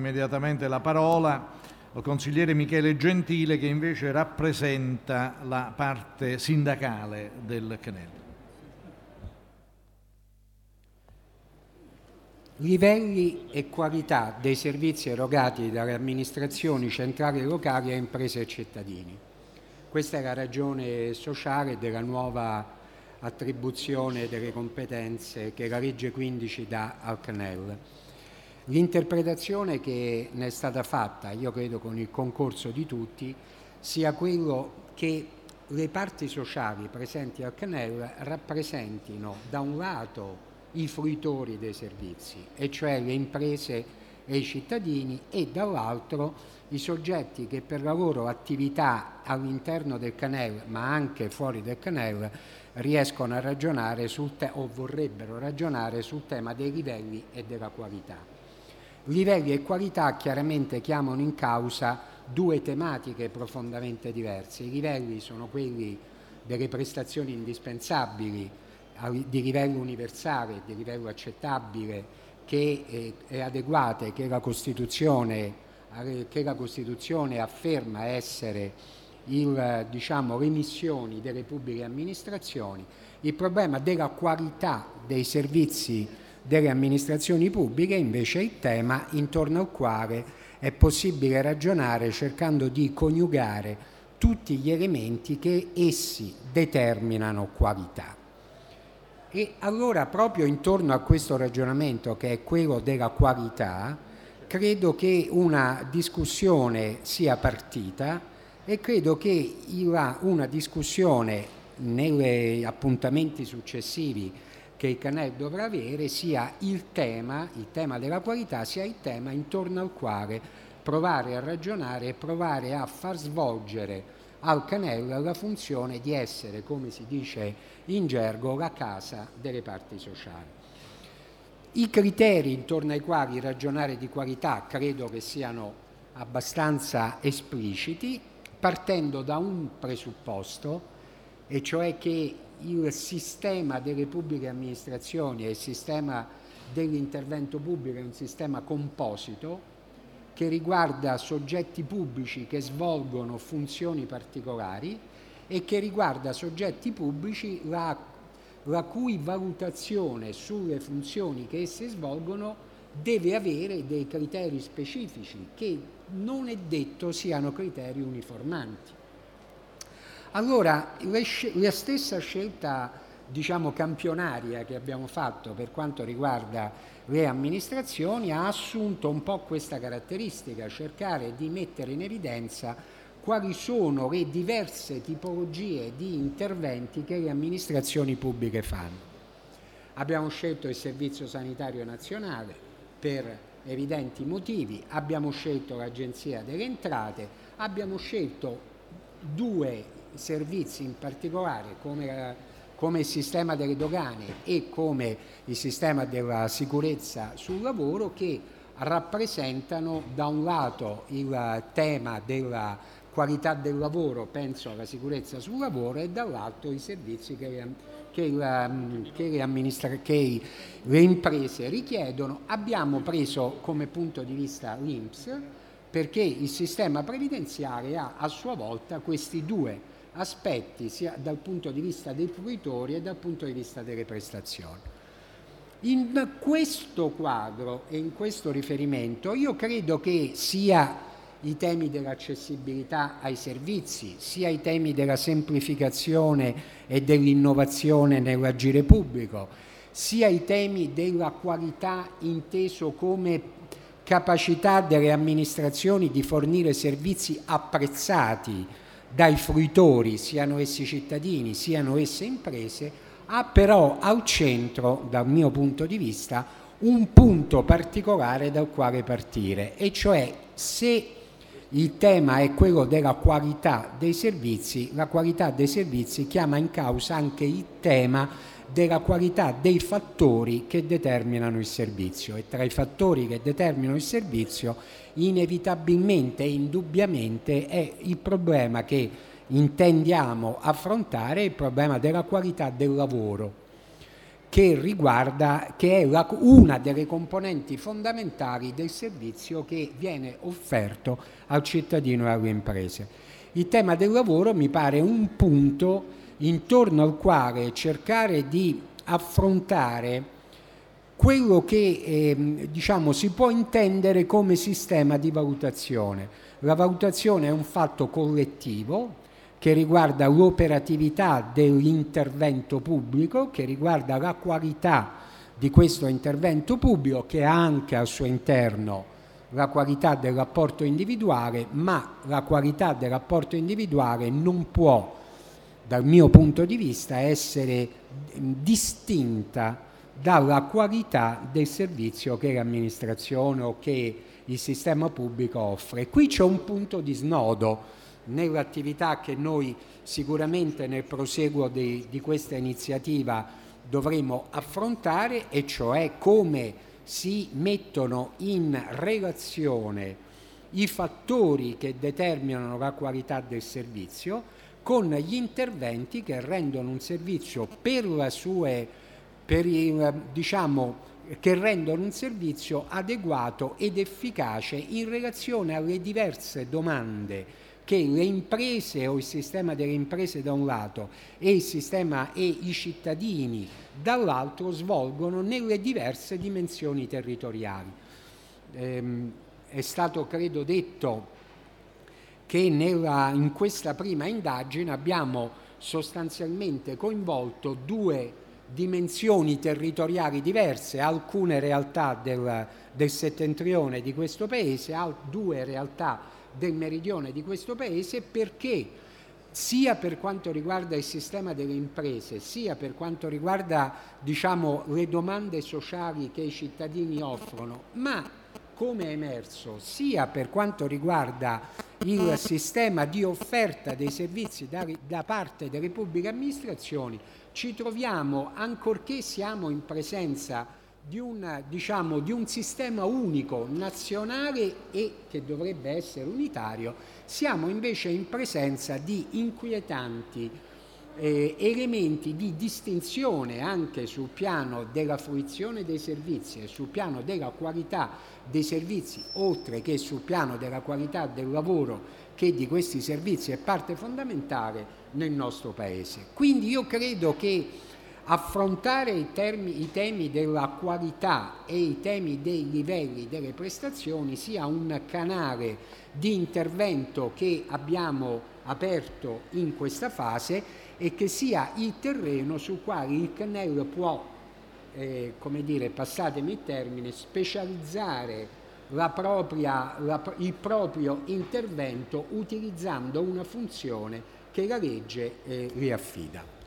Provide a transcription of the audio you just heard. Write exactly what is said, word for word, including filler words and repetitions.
immediatamente la parola al consigliere Michele Gentile, che invece rappresenta la parte sindacale del C N E L. Livelli e qualità dei servizi erogati dalle amministrazioni centrali e locali a imprese e cittadini. Questa è la ragione sociale della nuova attribuzione delle competenze che la legge quindici dà al C N E L. L'interpretazione che ne è stata fatta, io credo con il concorso di tutti, sia quello che le parti sociali presenti al C N E L rappresentino da un lato i fruitori dei servizi, e cioè le imprese e i cittadini, e dall'altro i soggetti che per la loro attività all'interno del C N E L, ma anche fuori del C N E L, riescono a ragionare sul te- o vorrebbero ragionare sul tema dei livelli e della qualità. Livelli e qualità chiaramente chiamano in causa due tematiche profondamente diverse. I livelli sono quelli delle prestazioni indispensabili di livello universale, di livello accettabile, che eh, è adeguate, che la Costituzione, che la Costituzione afferma essere il, diciamo, le missioni delle pubbliche amministrazioni. Il problema della qualità dei servizi delle amministrazioni pubbliche invece è il tema intorno al quale è possibile ragionare cercando di coniugare tutti gli elementi che essi determinano qualità. E allora proprio intorno a questo ragionamento, che è quello della qualità, credo che una discussione sia partita, e credo che una discussione negli appuntamenti successivi che il C N E L dovrà avere sia il tema, il tema della qualità, sia il tema intorno al quale provare a ragionare e provare a far svolgere al C N E L la funzione di essere, come si dice in gergo, la casa delle parti sociali. I criteri intorno ai quali ragionare di qualità credo che siano abbastanza espliciti, partendo da un presupposto, e cioè che il sistema delle pubbliche amministrazioni e il sistema dell'intervento pubblico è un sistema composito che riguarda soggetti pubblici che svolgono funzioni particolari e che riguarda soggetti pubblici la, la cui valutazione sulle funzioni che esse svolgono deve avere dei criteri specifici che non è detto siano criteri uniformanti. Allora, la stessa scelta, diciamo, campionaria che abbiamo fatto per quanto riguarda le amministrazioni ha assunto un po' questa caratteristica, cercare di mettere in evidenza quali sono le diverse tipologie di interventi che le amministrazioni pubbliche fanno. Abbiamo scelto il Servizio Sanitario Nazionale per evidenti motivi, abbiamo scelto l'Agenzia delle Entrate, abbiamo scelto due servizi in particolare come, come il sistema delle dogane e come il sistema della sicurezza sul lavoro, che rappresentano da un lato il tema della qualità del lavoro, penso alla sicurezza sul lavoro, e dall'altro i servizi che le, che la, che le, amministra- che le imprese richiedono. Abbiamo preso come punto di vista l'I N P S perché il sistema previdenziale ha a sua volta questi due aspetti, sia dal punto di vista dei fruitori e dal punto di vista delle prestazioni. In questo quadro e in questo riferimento io credo che sia i temi dell'accessibilità ai servizi, sia i temi della semplificazione e dell'innovazione nell'agire pubblico, sia i temi della qualità inteso come capacità delle amministrazioni di fornire servizi apprezzati dai fruitori, siano essi cittadini, siano esse imprese, ha però al centro, dal mio punto di vista, un punto particolare dal quale partire, e cioè se il tema è quello della qualità dei servizi, la qualità dei servizi chiama in causa anche il tema della qualità dei fattori che determinano il servizio, e tra i fattori che determinano il servizio inevitabilmente e indubbiamente è il problema che intendiamo affrontare, il problema della qualità del lavoro. che riguarda, che è la, una delle componenti fondamentali del servizio che viene offerto al cittadino e alle imprese. Il tema del lavoro mi pare un punto intorno al quale cercare di affrontare quello che eh, diciamo, si può intendere come sistema di valutazione. La valutazione è un fatto collettivo che riguarda l'operatività dell'intervento pubblico, che riguarda la qualità di questo intervento pubblico, che ha anche al suo interno la qualità del rapporto individuale, ma la qualità del rapporto individuale non può, dal mio punto di vista, essere distinta dalla qualità del servizio che l'amministrazione o che il sistema pubblico offre. Qui c'è un punto di snodo nell'attività che noi sicuramente nel proseguo di, di questa iniziativa dovremo affrontare, e cioè come si mettono in relazione i fattori che determinano la qualità del servizio con gli interventi che rendono un servizio per la sue, per il, diciamo, che rendono un servizio adeguato ed efficace in relazione alle diverse domande che le imprese o il sistema delle imprese da un lato e il sistema e i cittadini dall'altro svolgono nelle diverse dimensioni territoriali. Ehm, è stato, credo, detto che nella, in questa prima indagine abbiamo sostanzialmente coinvolto due dimensioni territoriali diverse, alcune realtà del, del settentrione di questo paese, due realtà del meridione di questo paese, perché sia per quanto riguarda il sistema delle imprese, sia per quanto riguarda, diciamo, le domande sociali che i cittadini offrono, ma come è emerso, sia per quanto riguarda il sistema di offerta dei servizi da, da parte delle pubbliche amministrazioni, ci troviamo, ancorché siamo in presenza di un, diciamo, di un sistema unico, nazionale e che dovrebbe essere unitario, siamo invece in presenza di inquietanti eh, elementi di distinzione anche sul piano della fruizione dei servizi e sul piano della qualità dei servizi, oltre che sul piano della qualità del lavoro che di questi servizi è parte fondamentale nel nostro Paese. Quindi io credo che affrontare i, termi, i temi della qualità e i temi dei livelli delle prestazioni sia un canale di intervento che abbiamo aperto in questa fase e che sia il terreno sul quale il C N E L può, eh, come dire, passatemi il termine, specializzare la propria, la, il proprio intervento utilizzando una funzione che la legge eh, gli affida.